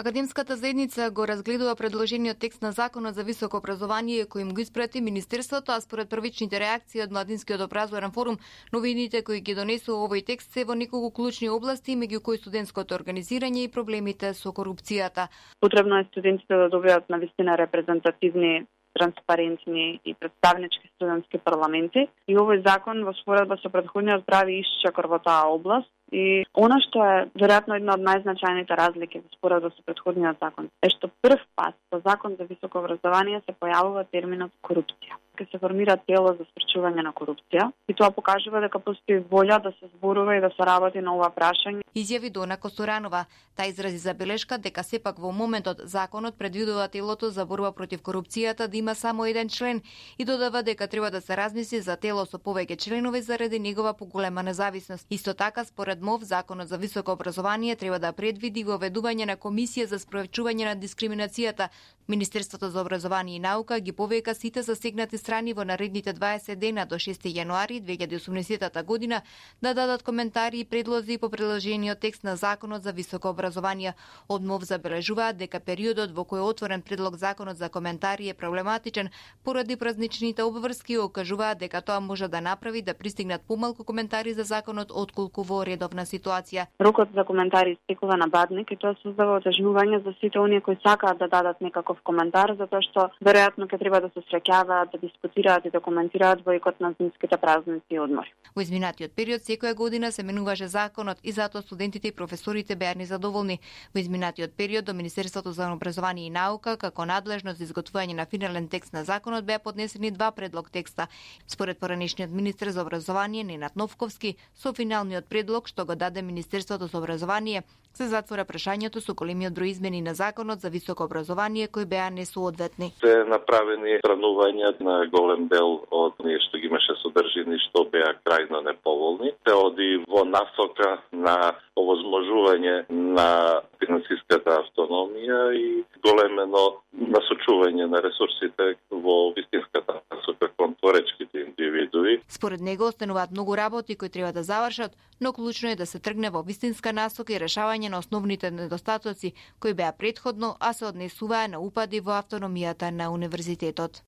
Академската заедница го разгледува предложениот текст на Законот за високо образование кој им го испрати Министерството, а според првичните реакции од Младинскиот образовен форум, новините кои ги донесува овој текст се во неколку клучни области, меѓу кои студентското организирање и проблемите со корупцијата. Потребно е студентите да добијат навистина репрезентативни, транспарентни и представнички студентски парламенти и овој закон во споредба со претходниот прави исчекор во таа област. И она што е веројатно една од најзначајните разлики во споредба со претходниот закон е што прв пат во Закон за високо образование се појавува терминот корупција. Ке се формира тело за спречување на корупција и тоа покажува дека постои волја да се зборува и да се работи на ова прашање. Изјави Дона Костуранова. Та изрази забелешка дека сепак во моментот законот предвидува телото за борба против корупцијата да има само еден член и додава дека треба да се размисли за тело со повеќе членови заради негова поголема независност. Исто така според МОВ Законот за високо образование треба да предвиди воведување на комисија за спровечување на дискриминацијата. Министерството за образование и наука ги повика сите засегнати страни во наредните 20 дена до 6 јануари 2018 година да дадат коментари и предлози по приложениот текст на Законот за високо образование. Од МОВ забележуваат дека периодот во кој е отворен предлог Законот за коментари е проблематичен поради празничните обврски и окажуваат дека тоа може да направи да пристигнат помалку коментари за законот отколку во редовна ситуација. Рокот за коментари истекува на бадник и тоа создава отежнување за сите оние кои сакаат да дадат некаков коментар, затоа што веројатно ќе треба да се среќаваат, да дискутираат и да коментираат во икот на зимските празници и одмори. Во изминатиот период секоја година се менуваше законот и затоа студентите и професорите беа незадоволни. Во изминатиот период до Министерството за образование и наука како надлежност за изготвување на финален текст на законот беа поднесени два предлог текста. Според поранешниот министер за образование Ненад Новковски, со финалниот предлог што го даде Министерството за образование, се затвора прашањето со големиот број измени на законот за високо образование кои беа несоодветни. Се направени странувања на голем дел од оние што ги имаше содржини што беа крајно неповолни. Се оди во насока на овозможување на финансиската автономија и големено насочување на ресурсите во вистинската насока кон творечките индивидуи. Според него остануваат многу работи кои треба да завршат, но клучно е да се тргне во вистинска насока и решавање на основните недостатоци кои беа претходно, а се однесуваа на упади во автономијата на универзитетот.